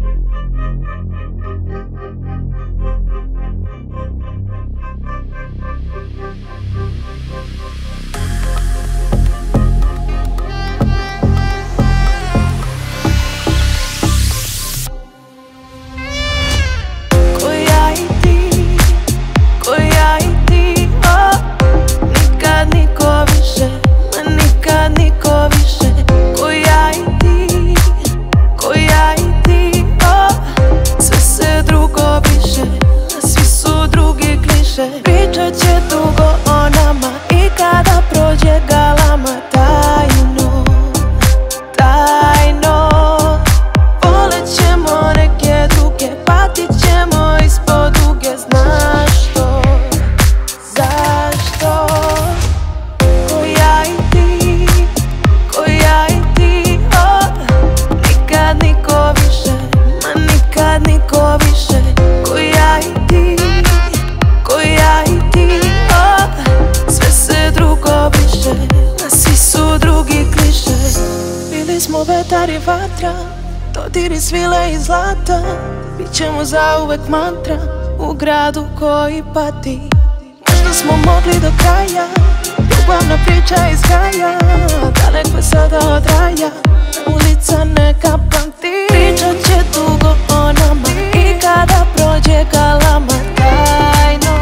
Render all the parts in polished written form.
Pričat će dugo o nama i kada prođe galama, tajno, tajno. Volet ćemo neke druge, patit ćemo ispod duge. Znaš što, zašto? Ko ja i ti, ko ja i ti, nikad niko više, ma nikad niko više. Ko ja i ti, ko ja i ti, sve se drugo briše, a svi su drugi kliše. Bili smo vetar i vatra, dodiri svile i zlata. Bićemo zauvek mantra u gradu koji pati. Možda smo mogli do kraja, ljubavna priča iz kraja. Daleko sada od raja, ulica neka pamti. Pričat će dugo o nama i kada prođe galama, tajno,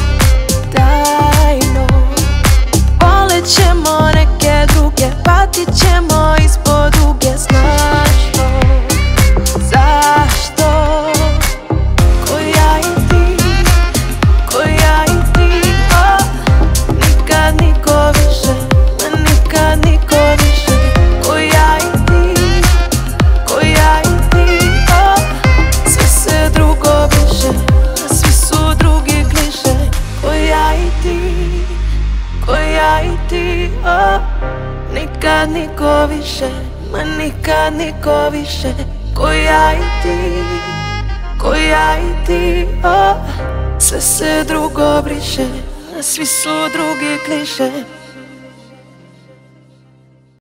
tajno. Volet ćemo neke druge, patit ćemo ispod duge. Znaš što, zašto? Ko ja i ti, ko ja i ti, nikad niko više, ma nikad niko više. Ko ja i ti, ko ja i ti, sve se drugo briše, a svi su drugi kliše. Ko ja i ti, ko ja i ti, nikad niko više, ma nikad niko više. Ko ja i ti, ko ja i ti, sve se drugo briše, a svi su drugi kliše.